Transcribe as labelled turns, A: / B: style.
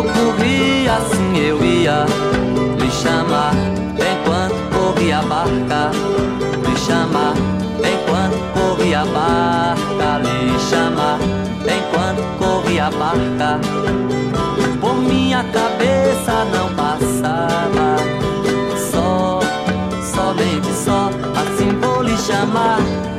A: eu corria, assim eu ia lhe chamar, enquanto corria a barca, lhe chamar, enquanto corria a barca, lhe chamar, enquanto corria a barca. Por minha cabeça não passava, só, somente só, assim vou lhe chamar.